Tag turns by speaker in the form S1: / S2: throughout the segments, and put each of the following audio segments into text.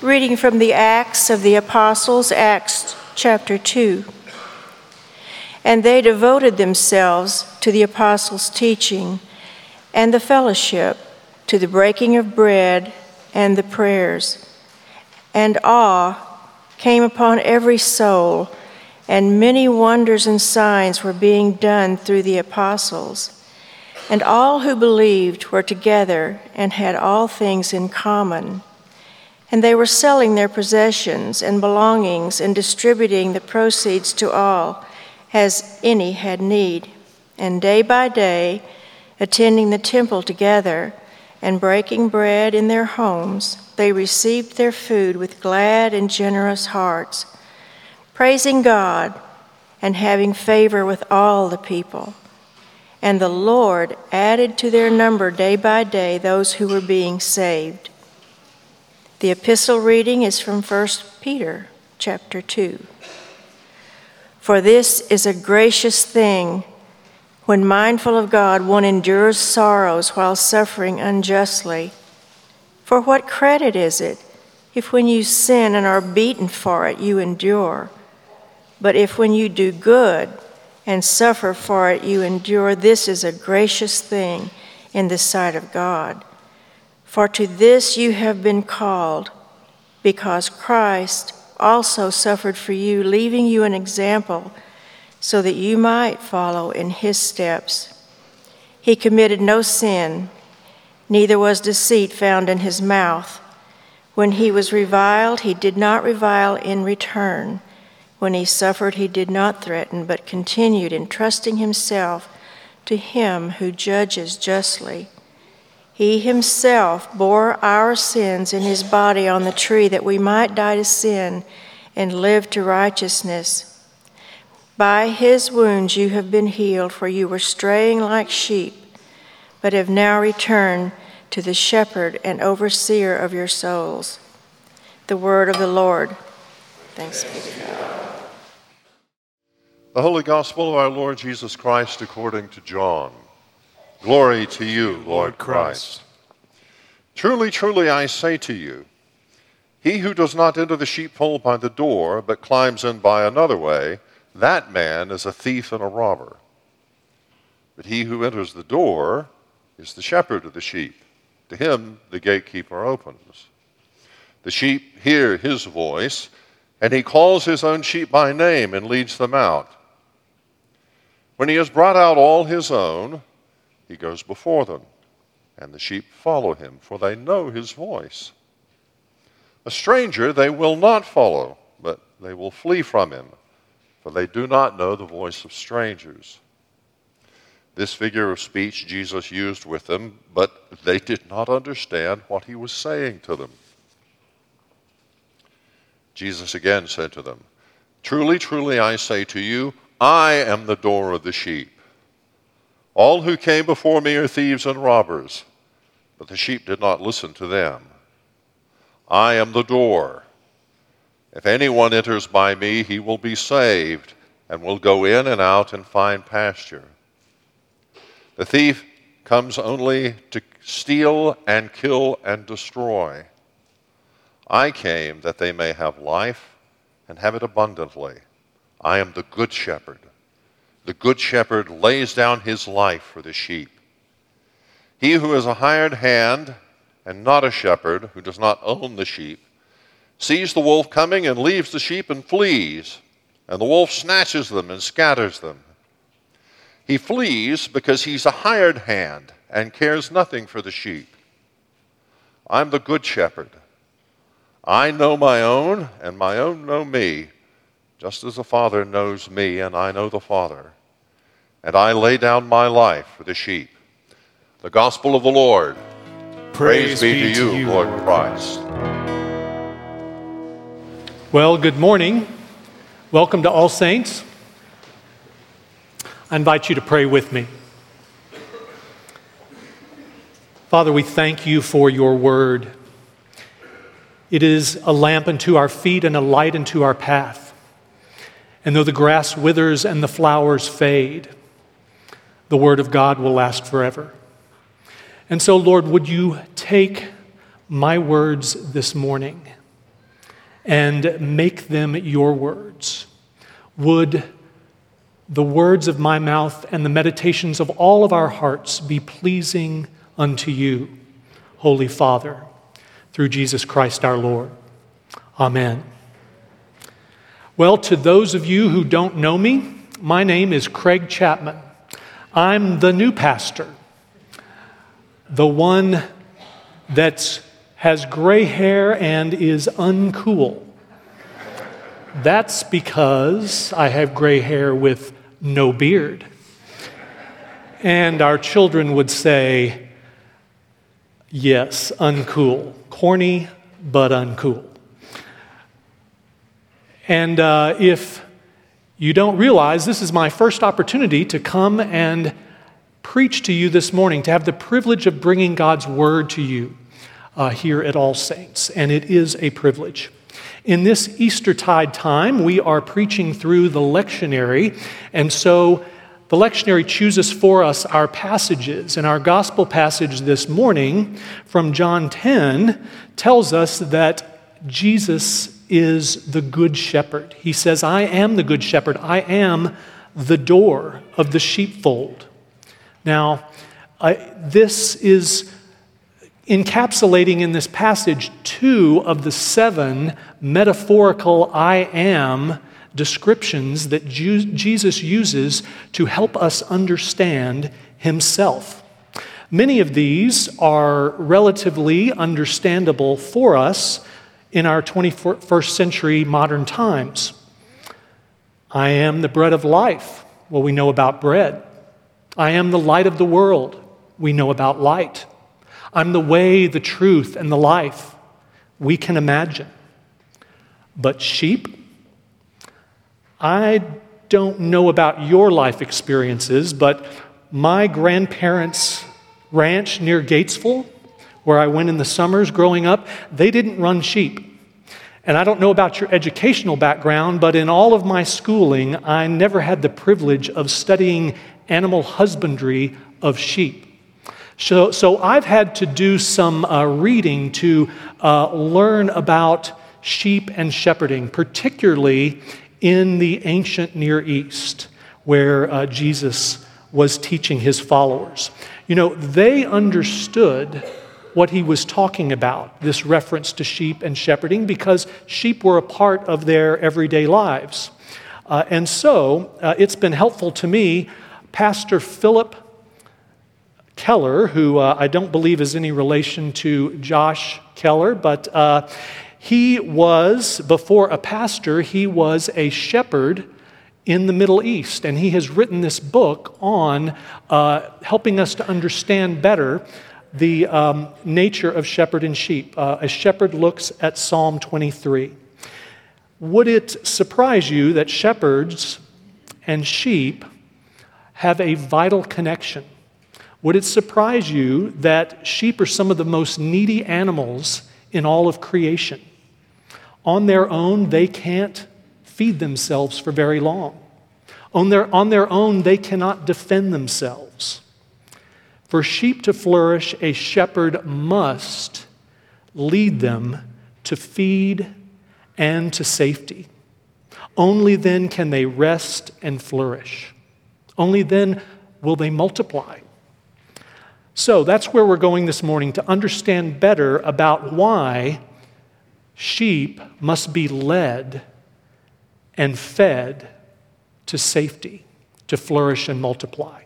S1: Reading from the Acts of the Apostles, Acts chapter 2. And they devoted themselves to the apostles' teaching and the fellowship, to the breaking of bread and the prayers. And awe came upon every soul, and many wonders and signs were being done through the apostles. And all who believed were together and had all things in common. And they were selling their possessions and belongings and distributing the proceeds to all, as any had need. And day by day, attending the temple together and breaking bread in their homes, they received their food with glad and generous hearts, praising God and having favor with all the people. And the Lord added to their number day by day those who were being saved. The epistle reading is from 1 Peter chapter 2. For this is a gracious thing, when mindful of God, one endures sorrows while suffering unjustly. For what credit is it if when you sin and are beaten for it, you endure? But if when you do good and suffer for it, you endure, this is a gracious thing in the sight of God. For to this you have been called, because Christ also suffered for you, leaving you an example, so that you might follow in his steps. He committed no sin, neither was deceit found in his mouth. When he was reviled, he did not revile in return. When he suffered, he did not threaten, but continued entrusting himself to him who judges justly. He himself bore our sins in his body on the tree, that we might die to sin and live to righteousness. By his wounds you have been healed, for you were straying like sheep, but have now returned to the shepherd and overseer of your souls. The word of the Lord. Thanks be to God.
S2: The Holy Gospel of our Lord Jesus Christ according to John. Glory to you, Lord Christ. Truly, truly, I say to you, he who does not enter the sheepfold by the door, but climbs in by another way, that man is a thief and a robber. But he who enters the door is the shepherd of the sheep. To him the gatekeeper opens. The sheep hear his voice, and he calls his own sheep by name and leads them out. When he has brought out all his own, he goes before them, and the sheep follow him, for they know his voice. A stranger they will not follow, but they will flee from him, for they do not know the voice of strangers. This figure of speech Jesus used with them, but they did not understand what he was saying to them. Jesus again said to them, Truly, truly, I say to you, I am the door of the sheep. All who came before me are thieves and robbers, but the sheep did not listen to them. I am the door. If anyone enters by me, he will be saved, and will go in and out and find pasture. The thief comes only to steal and kill and destroy. I came that they may have life and have it abundantly. I am the good shepherd. The good shepherd lays down his life for the sheep. He who is a hired hand and not a shepherd, who does not own the sheep, sees the wolf coming and leaves the sheep and flees, and the wolf snatches them and scatters them. He flees because he's a hired hand and cares nothing for the sheep. I'm the good shepherd. I know my own, and my own know me, just as the Father knows me, and I know the Father. And I lay down my life for the sheep. The Gospel of the Lord. Praise be to you, Lord Christ.
S3: Well, good morning. Welcome to All Saints. I invite you to pray with me. Father, we thank you for your word. It is a lamp unto our feet and a light unto our path. And though the grass withers and the flowers fade, the word of God will last forever. And so, Lord, would you take my words this morning and make them your words. Would the words of my mouth and the meditations of all of our hearts be pleasing unto you, Holy Father, through Jesus Christ our Lord. Amen. Well, to those of you who don't know me, my name is Craig Chapman. I'm the new pastor, the one that has gray hair and is uncool. That's because I have gray hair with no beard. And our children would say, yes, uncool. Corny, but uncool. And if you don't realize, this is my first opportunity to come and preach to you this morning, to have the privilege of bringing God's word to you here at All Saints. And it is a privilege. In this Eastertide time, we are preaching through the lectionary, and so the lectionary chooses for us our passages, and our gospel passage this morning from John 10 tells us that Jesus is the good shepherd. He says, I am the good shepherd. I am the door of the sheepfold. Now, this is encapsulating in this passage 2 of the 7 metaphorical I am descriptions that Jesus uses to help us understand himself. Many of these are relatively understandable for us in our 21st century modern times. I am the bread of life. Well, we know about bread. I am the light of the world. We know about light. I'm the way, the truth, and the life. We can imagine. But sheep? I don't know about your life experiences, but my grandparents' ranch near Gatesville, where I went in the summers growing up, they didn't run sheep. And I don't know about your educational background, but in all of my schooling, I never had the privilege of studying animal husbandry of sheep. So I've had to do some reading to learn about sheep and shepherding, particularly in the ancient Near East, where Jesus was teaching his followers. You know, they understood what he was talking about, this reference to sheep and shepherding, because sheep were a part of their everyday lives. And so it's been helpful to me. Pastor Philip Keller, who I don't believe is any relation to Josh Keller, but he was, before a pastor, he was a shepherd in the Middle East. And he has written this book on helping us to understand better the nature of shepherd and sheep. A shepherd looks at Psalm 23. Would it surprise you that shepherds and sheep have a vital connection? Would it surprise you that sheep are some of the most needy animals in all of creation? On their own, they can't feed themselves for very long. On their own, they cannot defend themselves. For sheep to flourish, a shepherd must lead them to feed and to safety. Only then can they rest and flourish. Only then will they multiply. So that's where we're going this morning, to understand better about why sheep must be led and fed to safety, to flourish and multiply.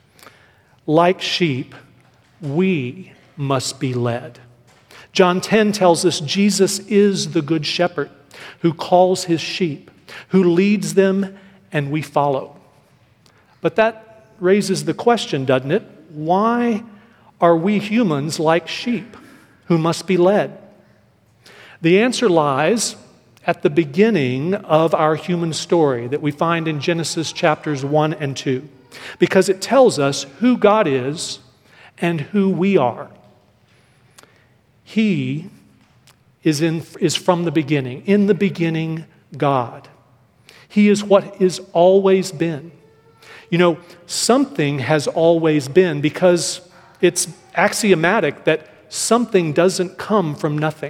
S3: Like sheep, we must be led. John 10 tells us Jesus is the good shepherd who calls his sheep, who leads them, and we follow. But that raises the question, doesn't it? Why are we humans like sheep who must be led? The answer lies at the beginning of our human story that we find in Genesis chapters 1 and 2, because it tells us who God is and who we are. He is from the beginning. In the beginning, God. He is what has always been. You know, something has always been, because it's axiomatic that something doesn't come from nothing.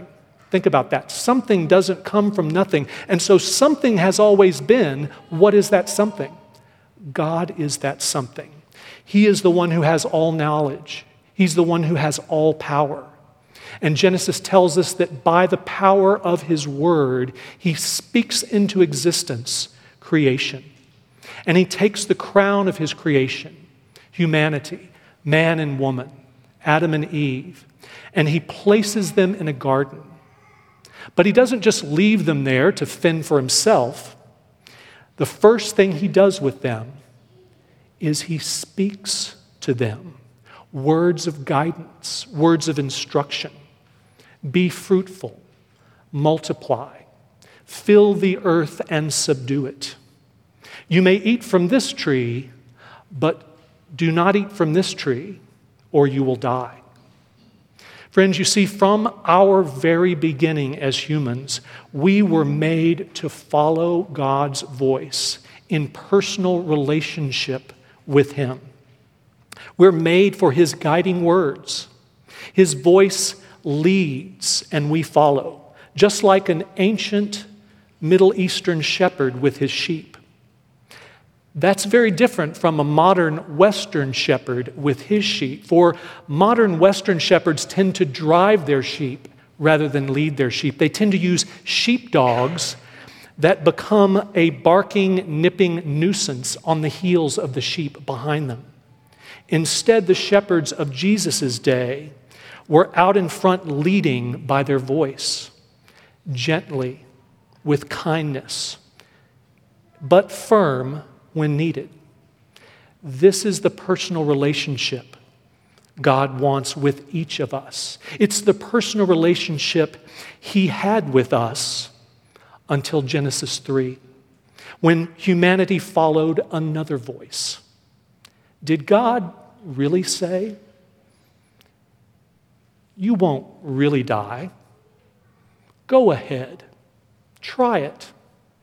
S3: Think about that. Something doesn't come from nothing. And so something has always been. What is that something? God is that something. He is the one who has all knowledge. He's the one who has all power. And Genesis tells us that by the power of his word, he speaks into existence creation. And he takes the crown of his creation, humanity, man and woman, Adam and Eve, and he places them in a garden. But he doesn't just leave them there to fend for himself. The first thing he does with them is he speaks to them words of guidance, words of instruction. Be fruitful, multiply, fill the earth and subdue it. You may eat from this tree, but do not eat from this tree, or you will die. Friends, you see, from our very beginning as humans, we were made to follow God's voice in personal relationship with him. We're made for his guiding words. His voice leads and we follow, just like an ancient Middle Eastern shepherd with his sheep. That's very different from a modern Western shepherd with his sheep. For modern Western shepherds tend to drive their sheep rather than lead their sheep. They tend to use sheepdogs that become a barking, nipping nuisance on the heels of the sheep behind them. Instead, the shepherds of Jesus' day were out in front leading by their voice, gently, with kindness, but firm when needed. This is the personal relationship God wants with each of us. It's the personal relationship he had with us until Genesis 3, when humanity followed another voice. Did God really say, "You won't really die. Go ahead. Try it"?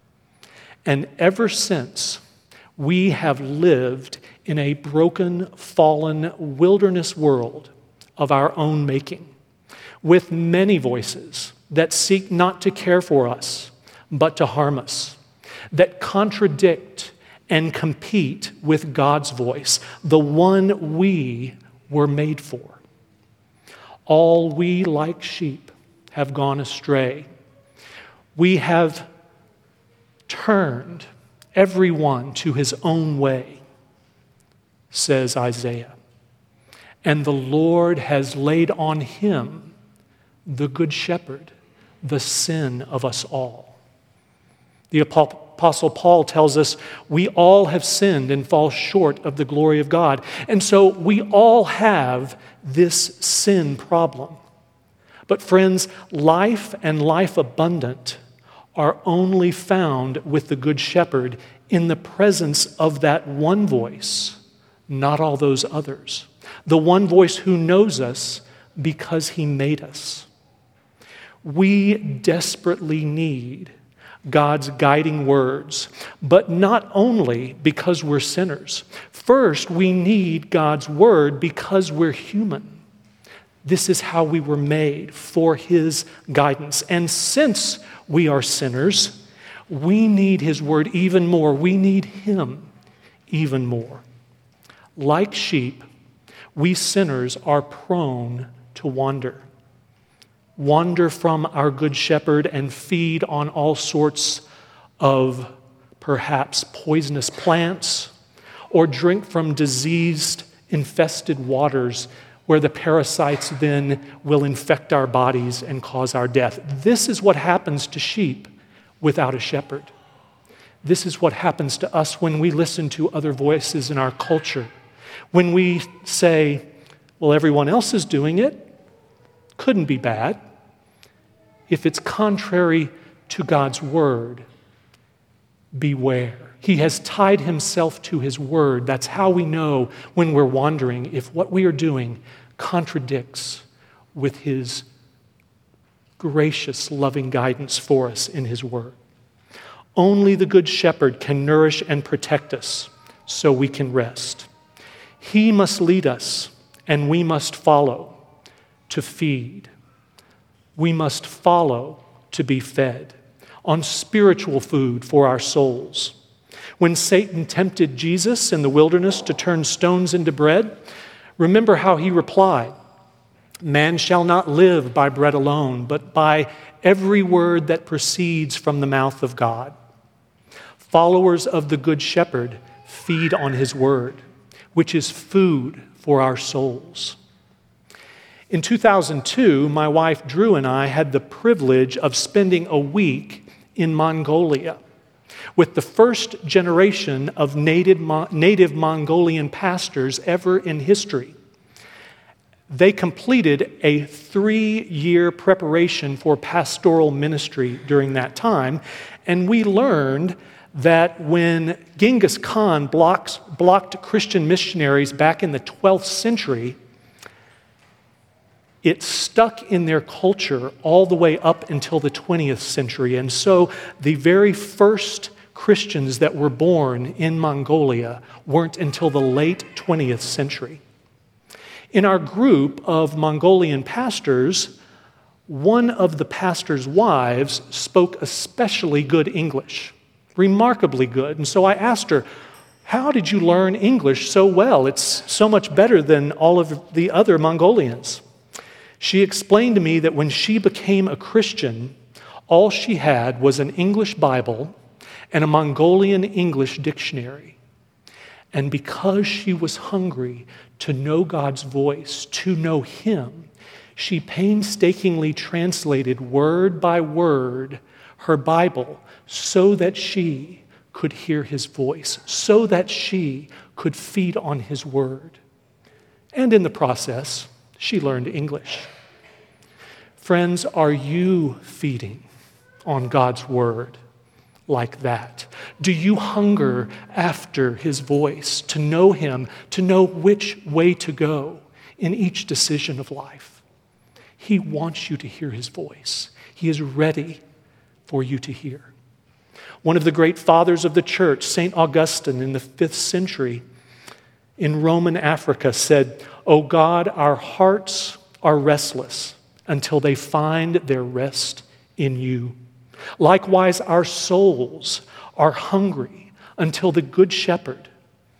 S3: And ever since, we have lived in a broken, fallen wilderness world of our own making, with many voices that seek not to care for us, but to harm us, that contradict and compete with God's voice, the one we were made for. All we, like sheep, have gone astray. We have turned everyone to his own way, says Isaiah. And the Lord has laid on him, the good shepherd, the sin of us all. The Apostle Paul tells us we all have sinned and fall short of the glory of God. And so we all have this sin problem. But friends, life and life abundant are only found with the Good Shepherd in the presence of that one voice, not all those others. The one voice who knows us because he made us. We desperately need God's guiding words, but not only because we're sinners. First, we need God's word because we're human. This is how we were made, for his guidance. And since we are sinners, we need his word even more. We need him even more. Like sheep, we sinners are prone to wander from our good shepherd and feed on all sorts of perhaps poisonous plants, or drink from diseased, infested waters where the parasites then will infect our bodies and cause our death. This is what happens to sheep without a shepherd. This is what happens to us when we listen to other voices in our culture. When we say, well, everyone else is doing it, couldn't be bad. If it's contrary to God's word, beware. He has tied himself to his word. That's how we know when we're wandering, if what we are doing contradicts with his gracious, loving guidance for us in his word. Only the good shepherd can nourish and protect us so we can rest. He must lead us, and we must follow to feed. we must follow to be fed, on spiritual food for our souls. When Satan tempted Jesus in the wilderness to turn stones into bread, remember how he replied, "Man shall not live by bread alone, but by every word that proceeds from the mouth of God." Followers of the Good Shepherd feed on his word, which is food for our souls. In 2002, my wife Drew and I had the privilege of spending a week in Mongolia with the first generation of native Mongolian pastors ever in history. They completed a 3-year preparation for pastoral ministry during that time, and we learned that when Genghis Khan blocked Christian missionaries back in the 12th century, it stuck in their culture all the way up until the 20th century. And so the very first Christians that were born in Mongolia weren't until the late 20th century. In our group of Mongolian pastors, one of the pastors' wives spoke especially good English, remarkably good. And so I asked her, "How did you learn English so well? It's so much better than all of the other Mongolians." She explained to me that when she became a Christian, all she had was an English Bible and a Mongolian English dictionary. And because she was hungry to know God's voice, to know Him, she painstakingly translated word by word her Bible so that she could hear His voice, so that she could feed on His word. And in the process, she learned English. Friends, are you feeding on God's word like that? Do you hunger after His voice, to know Him, to know which way to go in each decision of life? He wants you to hear His voice. He is ready for you to hear. One of the great fathers of the church, St. Augustine in the 5th century in Roman Africa said, "O God, our hearts are restless until they find their rest in you. Likewise, our souls are hungry until the Good Shepherd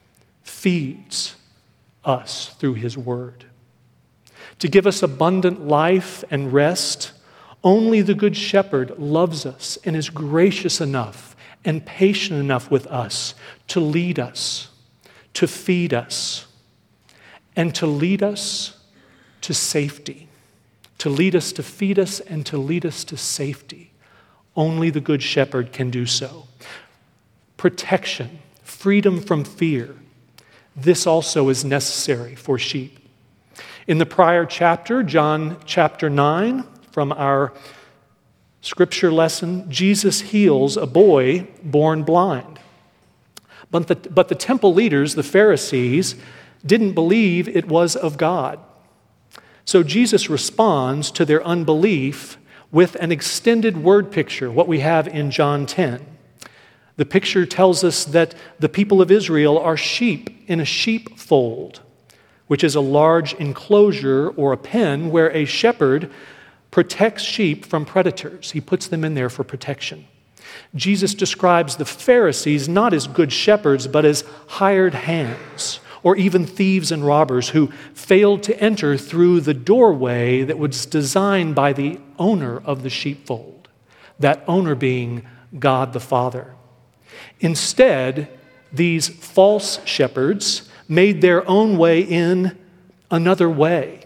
S3: feeds us through His word." To give us abundant life and rest, only the Good Shepherd loves us and is gracious enough and patient enough with us to lead us, to feed us, and to lead us to safety, to lead us to feed us and to lead us to safety. Only the Good Shepherd can do so. Protection, freedom from fear, this also is necessary for sheep. In the prior chapter, John chapter 9, from our scripture lesson, Jesus heals a boy born blind. But the temple leaders, the Pharisees, didn't believe it was of God. So Jesus responds to their unbelief with an extended word picture, what we have in John 10. The picture tells us that the people of Israel are sheep in a sheepfold, which is a large enclosure or a pen where a shepherd protects sheep from predators. He puts them in there for protection. Jesus describes the Pharisees not as good shepherds, but as hired hands, or even thieves and robbers who failed to enter through the doorway that was designed by the owner of the sheepfold, that owner being God the Father. Instead, these false shepherds made their own way in another way,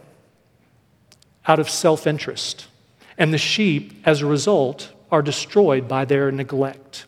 S3: out of self-interest. And the sheep, as a result, are destroyed by their neglect.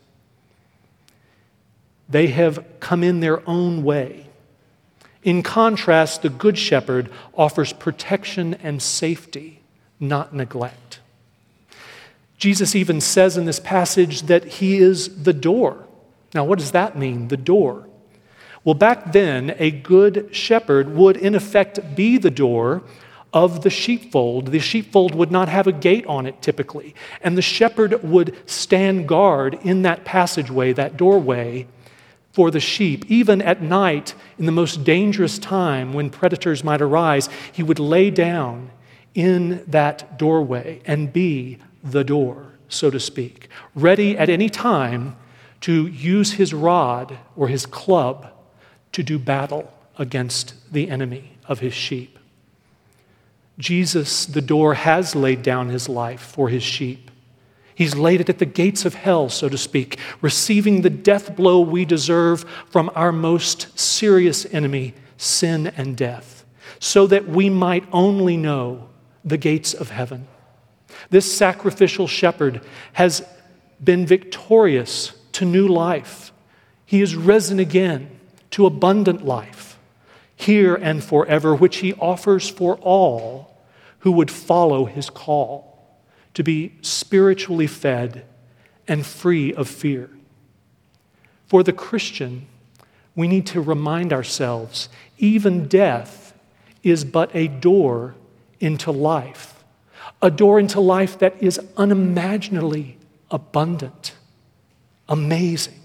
S3: They have come in their own way. In contrast, the Good Shepherd offers protection and safety, not neglect. Jesus even says in this passage that He is the door. Now, what does that mean, the door? Well, back then, a good shepherd would in effect be the door of the sheepfold. The sheepfold would not have a gate on it typically, and the shepherd would stand guard in that passageway, that doorway, for the sheep. Even at night, in the most dangerous time when predators might arise, he would lay down in that doorway and be the door, so to speak, ready at any time to use his rod or his club to do battle against the enemy of his sheep. Jesus, the door, has laid down his life for his sheep. He's laid it at the gates of hell, so to speak, receiving the death blow we deserve from our most serious enemy, sin and death, so that we might only know the gates of heaven. This sacrificial shepherd has been victorious to new life. He is risen again to abundant life, here and forever, which he offers for all who would follow his call to be spiritually fed and free of fear. For the Christian, we need to remind ourselves, even death is but a door into life, a door into life that is unimaginably abundant, amazing.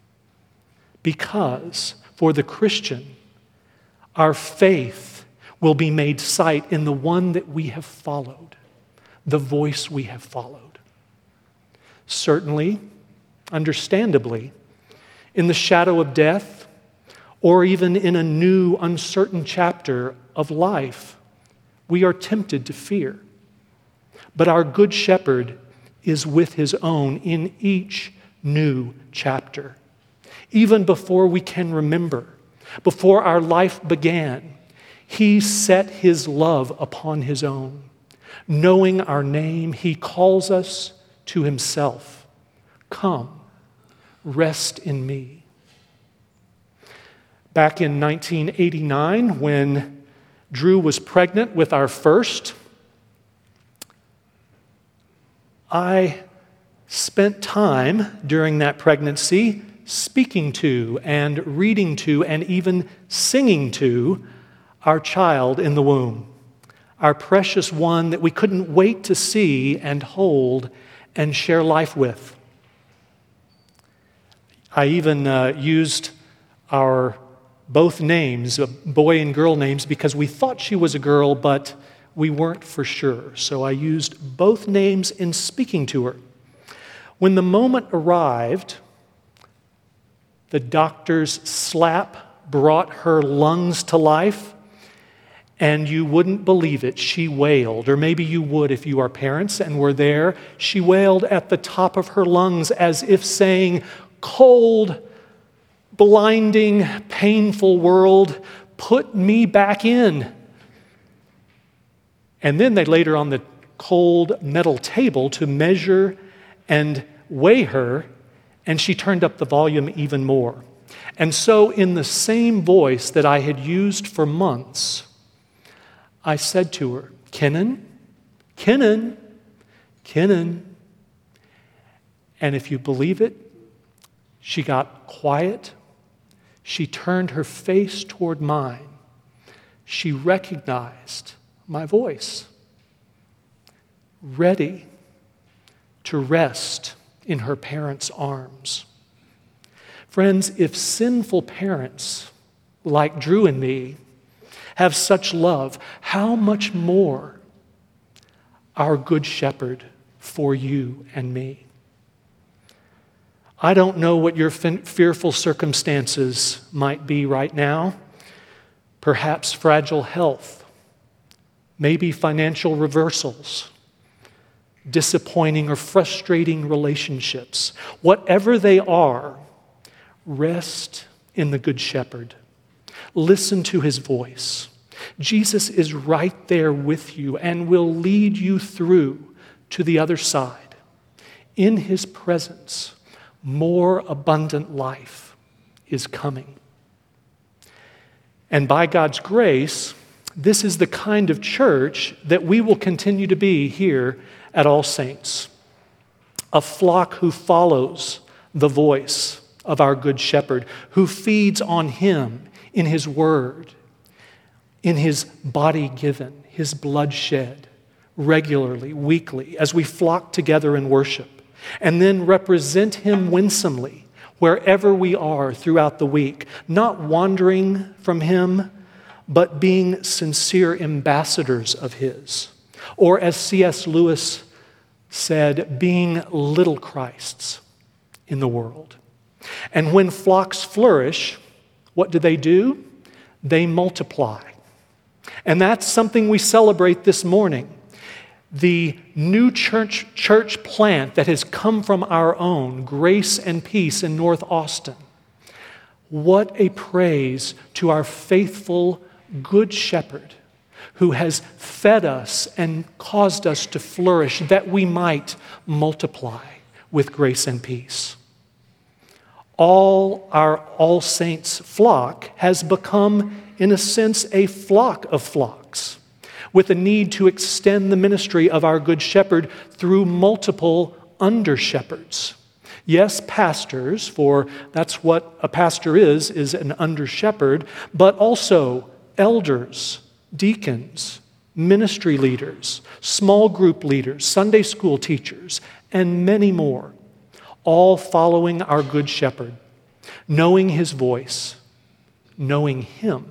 S3: Because for the Christian, our faith will be made sight in the one that we have followed, the voice we have followed. Certainly, understandably, in the shadow of death, or even in a new, uncertain chapter of life, we are tempted to fear. But our good shepherd is with his own in each new chapter. Even before we can remember, before our life began, he set his love upon his own. Knowing our name, he calls us to himself. Come, rest in me. Back in 1989, when Drew was pregnant with our first, I spent time during that pregnancy speaking to and reading to and even singing to our child in the womb, our precious one that we couldn't wait to see and hold and share life with. I even used our both names, boy and girl names, because we thought she was a girl, but we weren't for sure. So I used both names in speaking to her. When the moment arrived, the doctor's slap brought her lungs to life, and you wouldn't believe it. She wailed, or maybe you would if you are parents and were there. She wailed at the top of her lungs as if saying, "Cold, blinding, painful world, put me back in." And then they laid her on the cold metal table to measure and weigh her, and she turned up the volume even more. And so in the same voice that I had used for months, I said to her, "Kenan, Kenan, Kenan." And if you believe it, she got quiet. She turned her face toward mine. She recognized my voice, ready to rest in her parents' arms. Friends, if sinful parents like Drew and me have such love, how much more our good shepherd for you and me? I don't know what your fearful circumstances might be right now. Perhaps fragile health, maybe financial reversals, disappointing or frustrating relationships. Whatever they are, rest in the Good Shepherd. Listen to his voice. Jesus is right there with you and will lead you through to the other side. In his presence, more abundant life is coming. And by God's grace, this is the kind of church that we will continue to be here at All Saints. A flock who follows the voice of our Good Shepherd, who feeds on him in his word, in his body given, his blood shed, regularly, weekly, as we flock together in worship, and then represent him winsomely wherever we are throughout the week, not wandering from him, but being sincere ambassadors of his, Or as C.S. Lewis said, being little Christs in the world. And when flocks flourish, what do? They multiply. And that's something we celebrate this morning. The new church plant that has come from our own, Grace and Peace in North Austin. What a praise to our faithful Good Shepherd who has fed us and caused us to flourish that we might multiply with grace and peace. Our All Saints flock has become, in a sense, a flock of flocks, with a need to extend the ministry of our Good Shepherd through multiple under-shepherds. Yes, pastors, for that's what a pastor is an under-shepherd, but also elders, deacons, ministry leaders, small group leaders, Sunday school teachers, and many more, all following our Good Shepherd, knowing his voice, knowing him.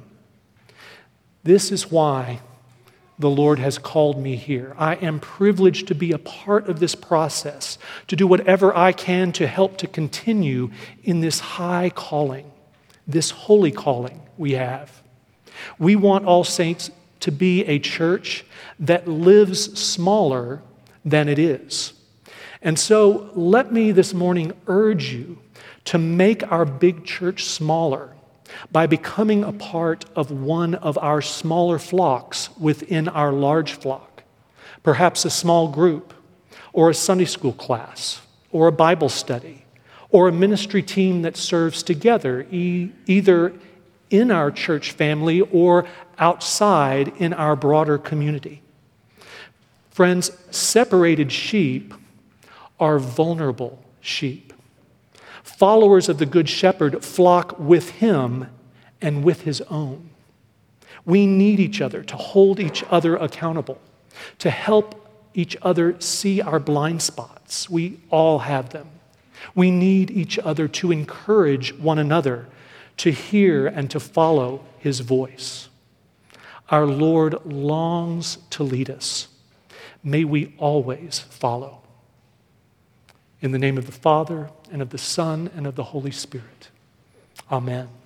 S3: This is why the Lord has called me here. I am privileged to be a part of this process, to do whatever I can to help to continue in this high calling, this holy calling we have. We want All Saints to be a church that lives smaller than it is. And so let me this morning urge you to make our big church smaller by becoming a part of one of our smaller flocks within our large flock. Perhaps a small group, or a Sunday school class, or a Bible study, or a ministry team that serves together, either in our church family or outside in our broader community. Friends, separated sheep are vulnerable sheep. Followers of the Good Shepherd flock with him and with his own. We need each other to hold each other accountable, to help each other see our blind spots. We all have them. We need each other to encourage one another to hear and to follow his voice. Our Lord longs to lead us. May we always follow. In the name of the Father, and of the Son, and of the Holy Spirit. Amen.